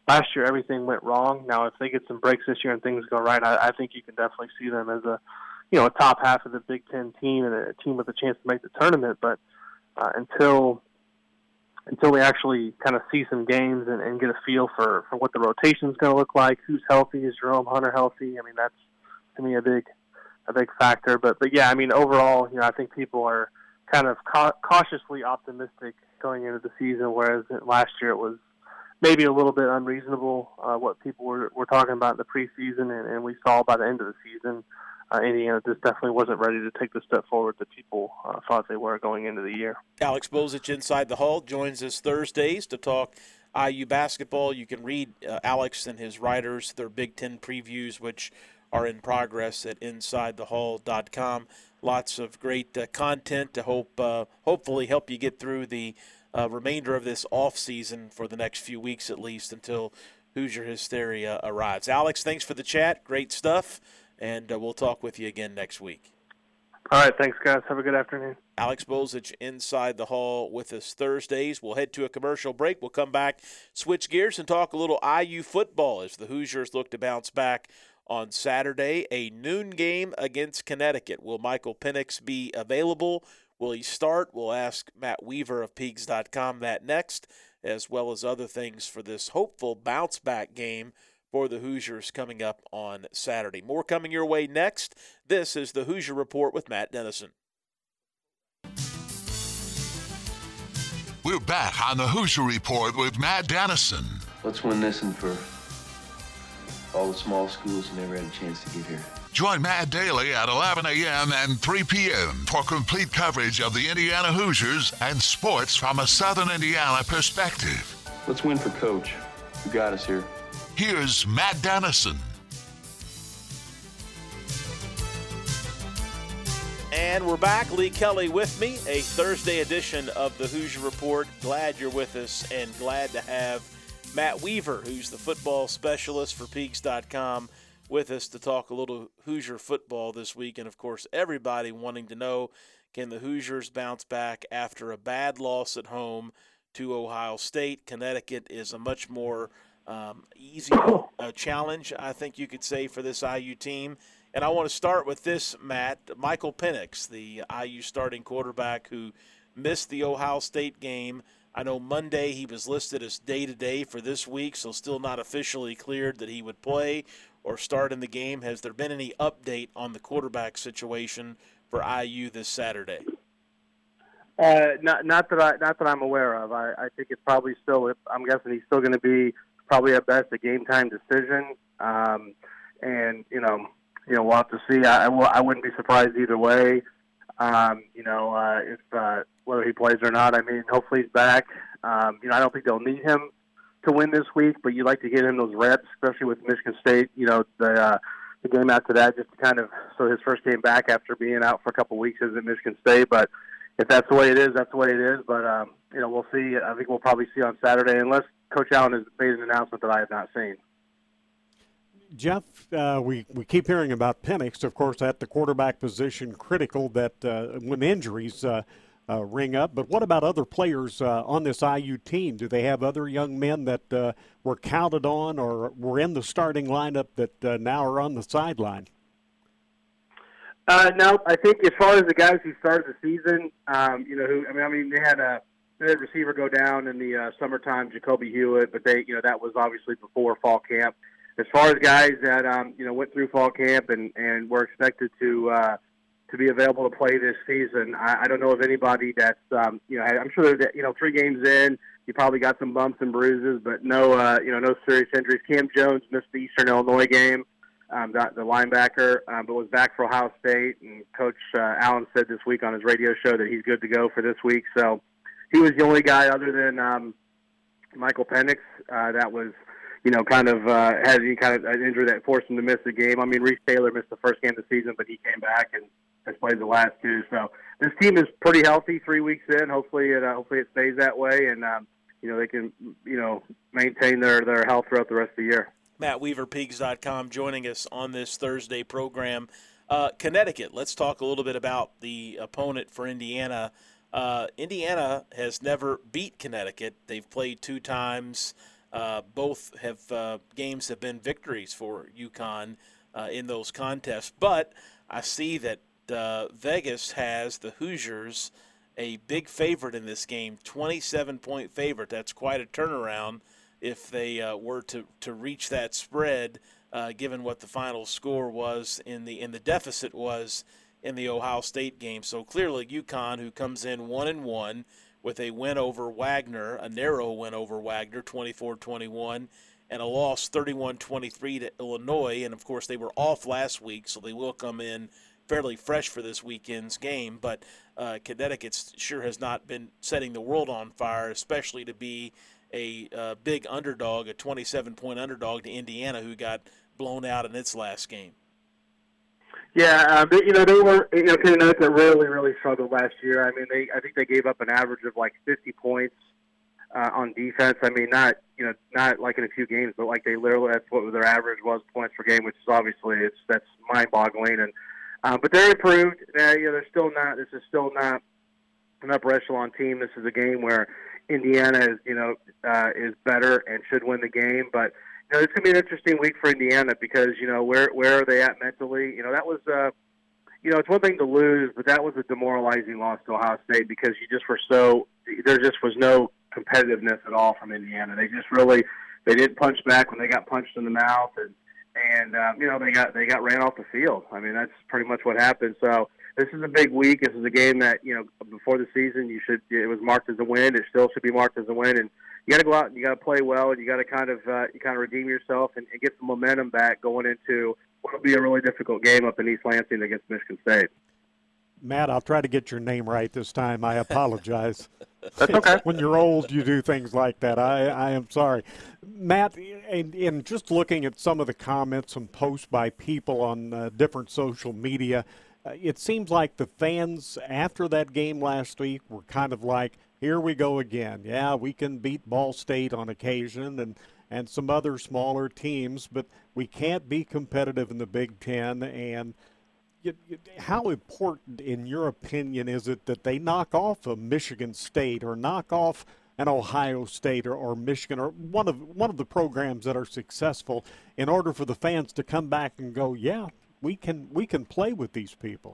last year everything went wrong. Now, if they get some breaks this year and things go right, I, I think you can definitely see them as a, you know, a top half of the Big Ten team and a team with a chance to make the tournament. But uh, until until we actually kind of see some games and, and get a feel for, for what the rotation is going to look like, who's healthy, is Jerome Hunter healthy? I mean, that's to me a big a big factor. But but yeah, I mean, overall, you know, I think people are kind of ca- cautiously optimistic going into the season, whereas last year it was maybe a little bit unreasonable uh, what people were, were talking about in the preseason, and, and we saw by the end of the season, uh, Indiana just definitely wasn't ready to take the step forward that people uh, thought they were going into the year. Alex Bozich Inside the Hall joins us Thursdays to talk I U basketball. You can read uh, Alex and his writers, their Big Ten previews, which are in progress at inside the hall dot com. Lots of great uh, content to hope, uh, hopefully help you get through the uh, remainder of this off season for the next few weeks at least until Hoosier Hysteria arrives. Alex, thanks for the chat. Great stuff, and uh, we'll talk with you again next week. All right, thanks, guys. Have a good afternoon. Alex Bozich Inside the Hall with us Thursdays. We'll head to a commercial break. We'll come back, switch gears, and talk a little I U football as the Hoosiers look to bounce back on Saturday, a noon game against Connecticut. Will Michael Penix be available? Will he start? We'll ask Matt Weaver of Peegs dot com that next, as well as other things for this hopeful bounce-back game for the Hoosiers coming up on Saturday. More coming your way next. This is the Hoosier Report with Matt Dennison. We're back on the Hoosier Report with Matt Dennison. Let's win this and for all the small schools who never had a chance to get here. Join Matt daily at eleven a.m. and three p.m. for complete coverage of the Indiana Hoosiers and sports from a Southern Indiana perspective. Let's win for Coach, who got us here. Here's Matt Dennison. And we're back. Lee Kelly with me, a Thursday edition of the Hoosier Report. Glad you're with us and glad to have Matt Weaver, who's the football specialist for Peegs dot com, with us to talk a little Hoosier football this week. And, of course, everybody wanting to know, can the Hoosiers bounce back after a bad loss at home to Ohio State? Connecticut is a much more um, easy uh, challenge, I think you could say, for this I U team. And I want to start with this, Matt. Michael Penix, the I U starting quarterback who missed the Ohio State game. I know Monday he was listed as day-to-day for this week, so still not officially cleared that he would play or start in the game. Has there been any update on the quarterback situation for I U this Saturday? Uh, not not that I not that I'm aware of. I, I think it's probably still. I'm guessing he's still going to be probably at best a game time decision. Um, and you know, you know, we'll have to see. I I wouldn't be surprised either way. Um, you know, uh, if uh, whether he plays or not. I mean, hopefully he's back. Um, you know, I don't think they'll need him to win this week, but you'd like to get him those reps, especially with Michigan State. You know, the uh, the game after that, just to kind of so his first game back after being out for a couple of weeks is at Michigan State. But if that's the way it is, that's the way it is. But um, you know, we'll see. I think we'll probably see on Saturday, unless Coach Allen has made an announcement that I have not seen. Jeff, uh, we, we keep hearing about Penix, of course, at the quarterback position, critical that uh, when injuries uh, uh, ring up. But what about other players uh, on this I U team? Do they have other young men that uh, were counted on or were in the starting lineup that uh, now are on the sideline? Uh, no, I think as far as the guys who started the season, um, you know, who I mean, I mean, they had a they had a receiver go down in the uh, summertime, Jacoby Hewitt, but they, you know, that was obviously before fall camp. As far as guys that um, you know went through fall camp and, and were expected to uh, to be available to play this season, I, I don't know of anybody that's um, you know I'm sure that you know three games in, you probably got some bumps and bruises, but no uh, you know no serious injuries. Cam Jones missed the Eastern Illinois game, um, the, the linebacker, um, but was back for Ohio State. And Coach uh, Allen said this week on his radio show that he's good to go for this week. So he was the only guy other than um, Michael Penix uh, that was. You know, kind of uh, had any kind of an injury that forced him to miss the game. I mean, Reese Taylor missed the first game of the season, but he came back and has played the last two. So this team is pretty healthy three weeks in. Hopefully it uh, hopefully it stays that way, and um, you know they can you know maintain their, their health throughout the rest of the year. Matt Weaver, Peegs dot com, joining us on this Thursday program. Uh, Connecticut. Let's talk a little bit about the opponent for Indiana. Uh, Indiana has never beat Connecticut. They've played two times. Uh, both have uh, games have been victories for UConn uh, in those contests. But I see that uh, Vegas has the Hoosiers a big favorite in this game, twenty-seven point favorite. That's quite a turnaround if they uh, were to, to reach that spread, uh, given what the final score was in the in the deficit was in the Ohio State game. So clearly UConn, who comes in one and one with a win over Wagner, a narrow win over Wagner, twenty-four twenty-one, and a loss thirty-one twenty-three to Illinois. And, of course, they were off last week, so they will come in fairly fresh for this weekend's game. But uh, Connecticut sure has not been setting the world on fire, especially to be a uh, big underdog, a twenty-seven point underdog to Indiana, who got blown out in its last game. Yeah, um, they, you know, they were, you know, Connecticut really, really struggled last year. I mean, they, I think they gave up an average of like fifty points uh, on defense. I mean, not, you know, not like in a few games, but like they literally, that's what their average was, points per game, which is obviously, it's, that's mind-boggling. And, um, but they're improved. Uh, you know, they're still not, this is still not an upper echelon team. This is a game where Indiana is, you know, uh, is better and should win the game. But, you know, it's going to be an interesting week for Indiana because, you know, where where are they at mentally? You know, that was, uh, you know, it's one thing to lose, but that was a demoralizing loss to Ohio State because you just were so, there just was no competitiveness at all from Indiana. They just really, they didn't punch back when they got punched in the mouth, and, and um, you know, they got they got ran off the field. I mean, that's pretty much what happened. So this is a big week. This is a game that, you know, before the season, you should, it was marked as a win. It still should be marked as a win, and you got to go out and you got to play well, and you got to kind of uh, you kind of redeem yourself and, and get some momentum back going into what will be a really difficult game up in East Lansing against Michigan State. Matt, I'll try to get your name right this time. I apologize. That's okay. When you're old, you do things like that. I, I am sorry. Matt, in, in just looking at some of the comments and posts by people on uh, different social media, uh, it seems like the fans after that game last week were kind of like, here we go again. Yeah, we can beat Ball State on occasion and, and some other smaller teams, but we can't be competitive in the Big Ten. And you, you, how important, in your opinion, is it that they knock off a Michigan State or knock off an Ohio State or, or Michigan or one of one of the programs that are successful in order for the fans to come back and go, yeah, we can we can play with these people?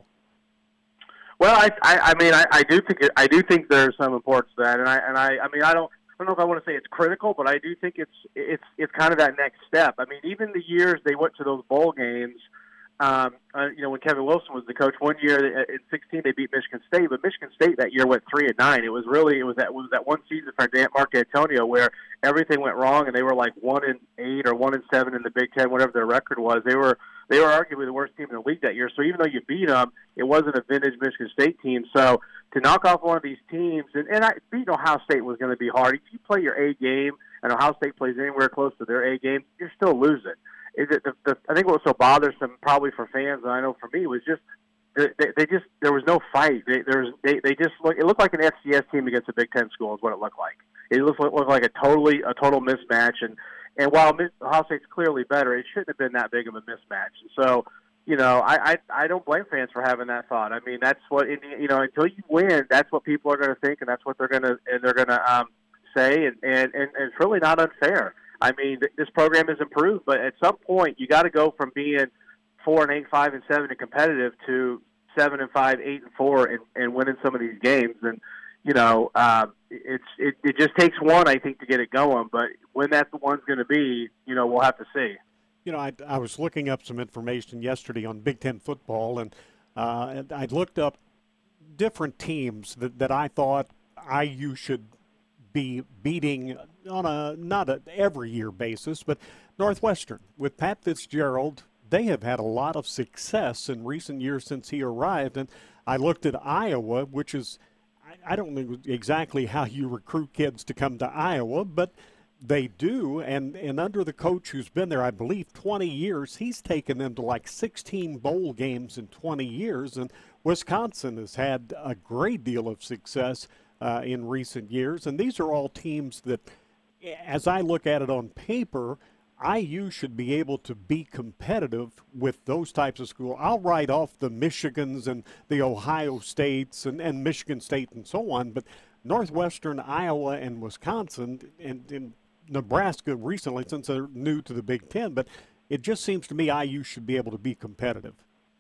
Well, I, I, I mean, I, I do think it, I do think there's some importance to that, and I, and I, I mean, I don't, I don't know if I want to say it's critical, but I do think it's, it's, it's kind of that next step. I mean, even the years they went to those bowl games, um, uh, you know, when Kevin Wilson was the coach, one year in sixteen they beat Michigan State, but Michigan State that year went three and nine. It was really, it was that it was that one season for Mark Antonio where everything went wrong, and they were like one and eight or one and seven in the Big Ten, whatever their record was. They were. They were arguably the worst team in the league that year. So even though you beat them, it wasn't a vintage Michigan State team. So to knock off one of these teams, and, and I, beating Ohio State was going to be hard. If you play your A game and Ohio State plays anywhere close to their A game, you're still losing. Is it the, the, I think what was so bothersome probably for fans, and I know for me, was just they, they just there was no fight. They, there was they, they just look, it looked like an F C S team against a Big Ten school is what it looked like. It looked, looked like a totally a total mismatch. And And while Ohio State's clearly better, it shouldn't have been that big of a mismatch. So, you know, I, I I don't blame fans for having that thought. I mean, that's what you know. Until you win, that's what people are going to think, and that's what they're going to and they're going to um, say, and, and and it's really not unfair. I mean, this program has improved, but at some point, you got to go from being four and eight, five and seven, and competitive to seven and five, eight and four, and, and winning some of these games. And you know, uh, it's it, it just takes one, I think, to get it going. But when that one's going to be, you know, we'll have to see. You know, I, I was looking up some information yesterday on Big Ten football, and uh, I looked up different teams that, that I thought I U should be beating on a not an every year basis, but Northwestern. With Pat Fitzgerald, they have had a lot of success in recent years since he arrived. And I looked at Iowa, which is, I don't know exactly how you recruit kids to come to Iowa, but they do. And, and under the coach who's been there, I believe, twenty years, he's taken them to like sixteen bowl games in twenty years. And Wisconsin has had a great deal of success uh, in recent years. And these are all teams that, as I look at it on paper, I U should be able to be competitive with those types of schools. I'll write off the Michigans and the Ohio States and, and Michigan State and so on, but Northwestern, Iowa, and Wisconsin, and, and Nebraska recently, since they're new to the Big Ten, but it just seems to me I U should be able to be competitive.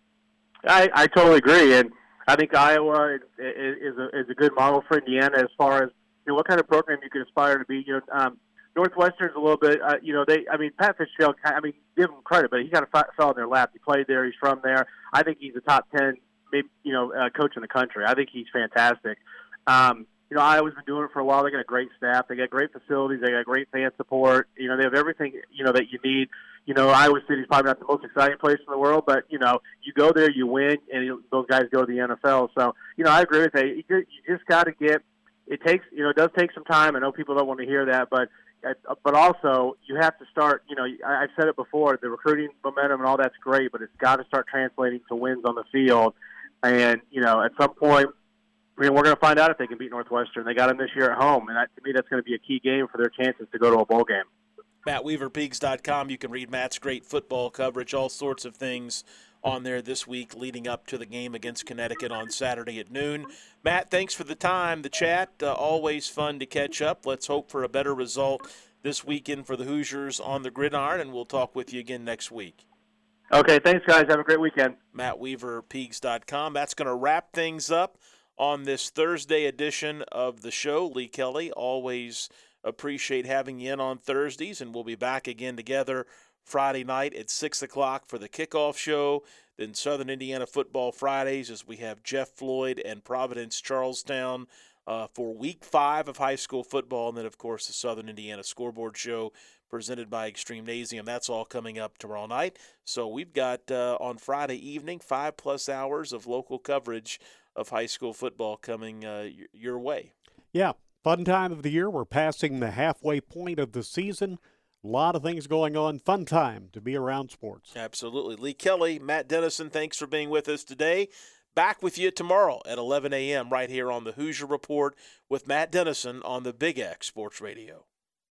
I, I totally agree, and I think Iowa is, is, a, is a good model for Indiana as far as you know what kind of program you can aspire to be. You know, um, Northwestern's a little bit, uh, you know, they. I mean, Pat Fitzgerald. I mean, give him credit, but he kind of fell in their lap. He played there. He's from there. I think he's a top ten, maybe you know, uh, coach in the country. I think he's fantastic. Um, you know, Iowa's been doing it for a while. They got a great staff. They got great facilities. They got great fan support. You know, they have everything you know that you need. You know, Iowa City's probably not the most exciting place in the world, but you know, you go there, you win, and you, those guys go to the N F L. So, you know, I agree with you. You, you just got to get. It takes, you know, it does take some time. I know people don't want to hear that, but, but also you have to start. You know, I, I've said it before. The recruiting momentum and all that's great, but it's got to start translating to wins on the field. And you know, at some point, I mean, we're going to find out if they can beat Northwestern. They got them this year at home, and that, to me, that's going to be a key game for their chances to go to a bowl game. Matt Weaver, Peegs dot com. You can read Matt's great football coverage, all sorts of things on there this week leading up to the game against Connecticut on Saturday at noon. Matt, thanks for the time, the chat. Uh, always fun to catch up. Let's hope for a better result this weekend for the Hoosiers on the gridiron, and we'll talk with you again next week. Okay, thanks, guys. Have a great weekend. Matt Weaver, Peegs dot com. That's going to wrap things up on this Thursday edition of the show. Lee Kelly, always appreciate having you in on Thursdays, and we'll be back again together Friday night at six o'clock for the kickoff show. Then Southern Indiana Football Fridays as we have Jeff Floyd and Providence Charlestown uh, for week five of high school football. And then, of course, the Southern Indiana Scoreboard Show presented by Extreme-Nasium. That's all coming up tomorrow night. So we've got uh, on Friday evening five-plus hours of local coverage of high school football coming uh, your way. Yeah, fun time of the year. We're passing the halfway point of the season. A lot of things going on. Fun time to be around sports. Absolutely. Lee Kelly, Matt Dennison, thanks for being with us today. Back with you tomorrow at eleven a.m. right here on the Hoosier Report with Matt Dennison on the Big X Sports Radio.